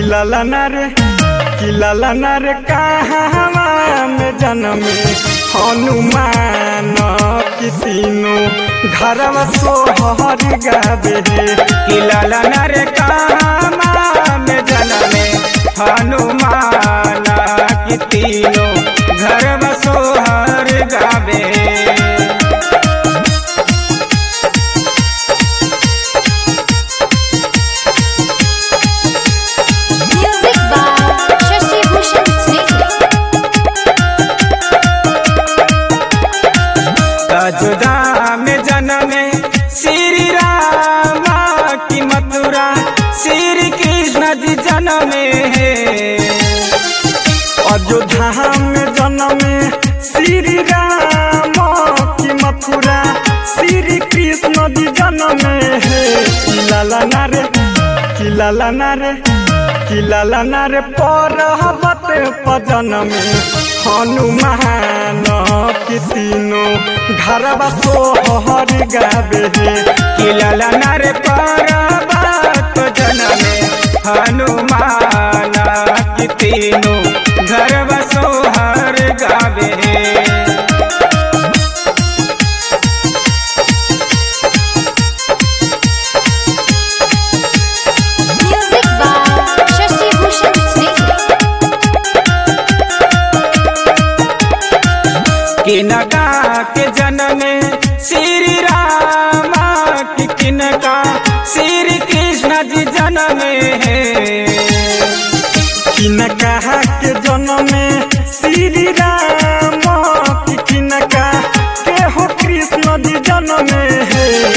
किलाला रे कहाँ में जन्मे हनुमान की तीनों घरवा सोहर गावे। किलाला रे कहाँ में जन्मे हनुमान की तीनों घरवा सोहर गावे। अयोध्या में जन्मे श्री राम की मथुरा श्री कृष्ण जी जन्मे हैं। अयोध्या में जन्मे श्री राम की मथुरा श्री कृष्ण जी जन्मे हैं। किलाला रे पर्वत पर जन्मे हनुमान की तीनों घरवा सोहर गावे। किलाला रे पर्वत जन्मे हनुमान की तीनों घरवा सोहर गावे। किनका के जन्मे श्री राम की किनका श्री कृष्ण जी जन्मे हैं। किनका के जन्मे श्री राम की किनका के हो कृष्ण जी जन्मे हैं।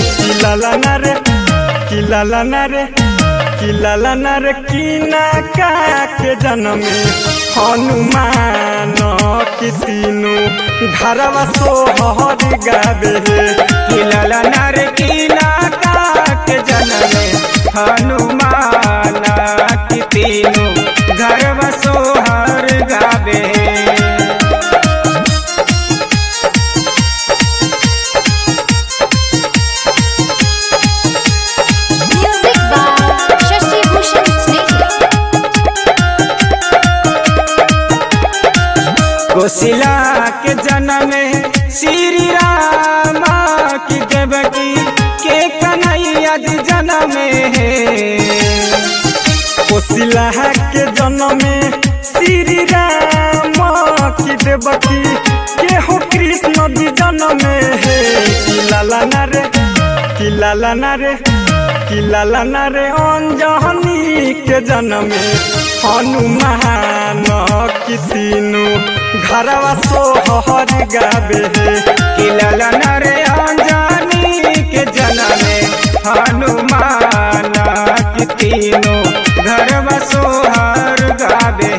किलाला रे किनका के जन्मे हनुमान की तीनों घरवा सोहर गावे। किलाला रे किनका के जन्मे हनुमान की तीनों घरवा सोहर गावे। कौशल्या के जन्मे श्री राम की देवकी के कन्हैया जी जन्मे हैं। कौशल्या के जन्मे श्री राम की देवकी के हो कृष्ण जी जन्मे हैं। किलाला रे अंजनी के जन्मे हनुमान की तीनों घरवा सोहर गावे। किलाला रे अंजनी के जन्मे हनुमान की तीनों घरवा सोहर गावे।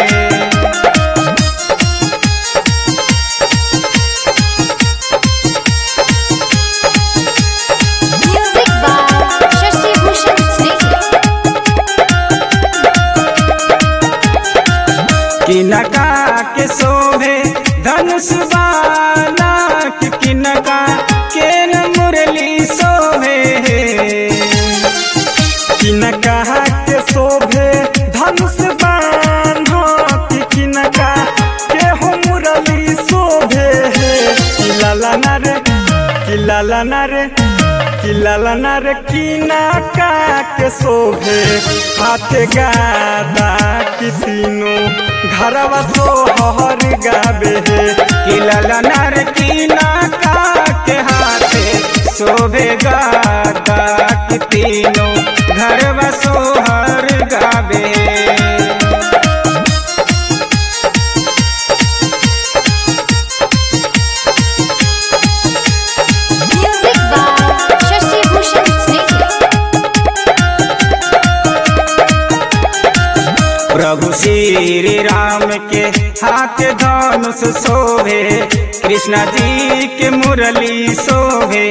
किनका के शोभे धनुष बाना कि किनका के न मुरली शोभे। किनका के शोभे धनुष बाना कि किनका के हो मुरली शोभे। किलाला रे किनका के शोभे हाथ गादा की तीनों घरवा सोहर गावे। किलाला रे किनका के हाथे शोभे गादा की तीनों घरवा सोहर गावे। प्रभु श्री राम के हाथ धनुष शोभे कृष्ण जी के मुरली शोभे।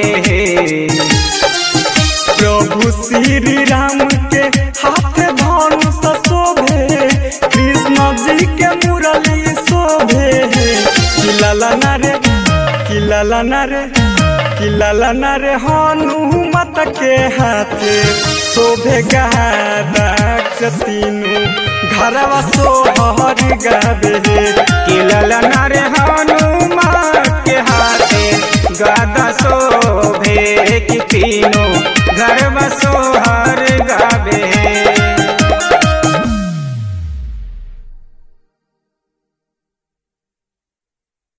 प्रभु श्री राम के हाथ धनुष शोभे कृष्ण जी के मुरली शोभे। किलाला रे कि ललन रे हनुमत के हाथे शोभे गहादाक्ष तीनू घरवा सोहर गावे कि ललन